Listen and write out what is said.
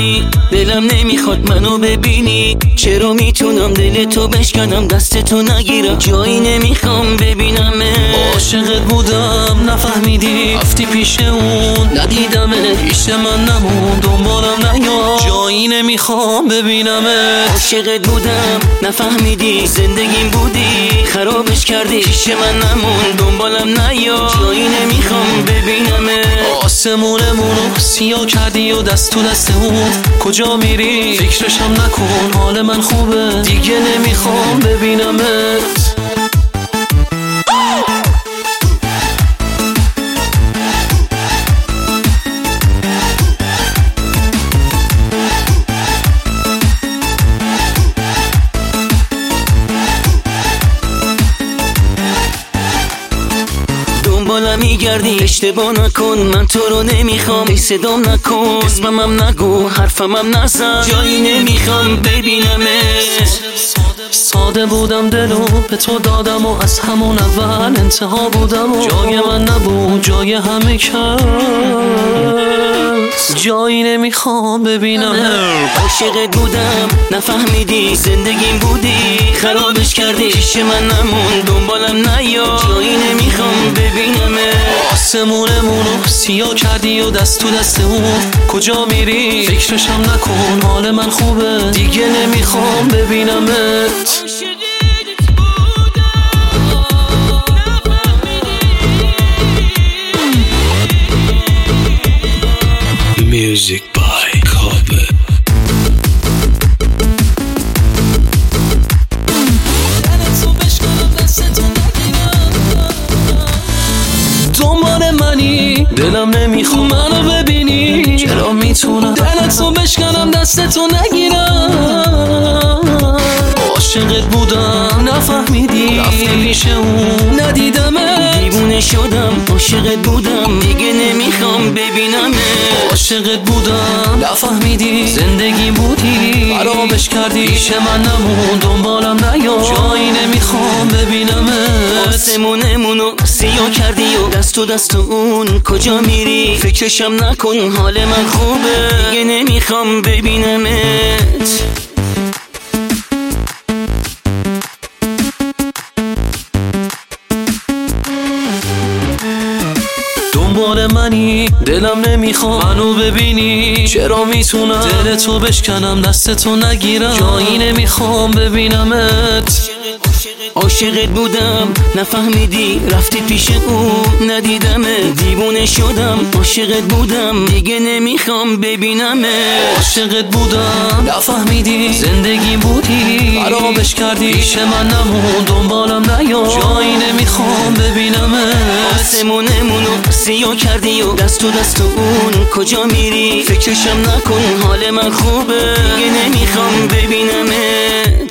منی، دلم نمیخواد منو ببینی. چرا میتونم دل تو بشکنم دست تو نگیرم، جایی نمیخوام ببینم. عاشقت بودم نفهمیدی، رفتی پیش اون ندیدمت، پیش من نمون دنبالم نیا، جایی نمیخوام ببینم. عاشقت بودم نفهمیدی، زندگیم بودی خرابش کردی، پیش من نمون دنبالم نیا، جایی نمیخوام ببینم. آسمونمونو سیاه کردی و دست تو دست اون، کجا میری فکرشم نکن، حال من خوبه دیگه نمیخوام ببینمت. دنبالم میگردی، اشتباه نکن من تو رو نمیخوام، ای صدام نکن اسممم نگو حرفمم نزن، جایی نمیخوام ببینمت. ساده بودم دلو به تو دادم و از همون اول انتها بودم و جای من نبود جای همه کس، جایی نمیخوام ببینم. عاشقت بودم نفهمیدی، زندگیم بودی خرابش کردی، پیش من نمون دنبالم نیا، جایی نمیخوام ببینم. آسمونمونو سیاه کردی و دست تو دست اون، کجا میری فکرشم نکن، حال من خوبه دیگه نمیخوام ببینمت. Music by Kobe. دنبال منی، دلم نمیخوام منو ببینی، چرا میتونم دلتو بشکنم دستتو نگیرم. عاشقت بودم نفهمیدی، رفتی پیش اون ندیدمت، دیوونه شدم. عاشقت بودم دیگه نمیخوام ببینم. عاشقت بودم نفهمیدی، زندگی بودی خرابش کردی، پیش من نمون دنبالم نیا، جایی نمیخوام ببینمت. آسمونمونو سیاه کردی و دست تو دست اون، کجا میری فکرشم نکن، حال من خوبه دیگه نمیخوام ببینمت. دنبال منی، دلم نمیخوام منو ببینی، چرا میتونم دلتو بشکنم دستتو نگیرم، جایی نمیخوام ببینمت. عاشقت بودم نفهمیدی، رفتی پیش اون ندیدمت، دیوونه شدم. عاشقت بودم دیگه نمیخوام ببینمت. عاشقت بودم نفهمیدی، زندگی بودی خرابش کردی، پیش من نمون دنبالم نیا، جایی نمیخوام ببینمت. آسمونمونو سیاه کردی و دست تو دست اون، کجا میری فکرشم نکن، حال من خوبه دیگه نمیخوام ببینمت.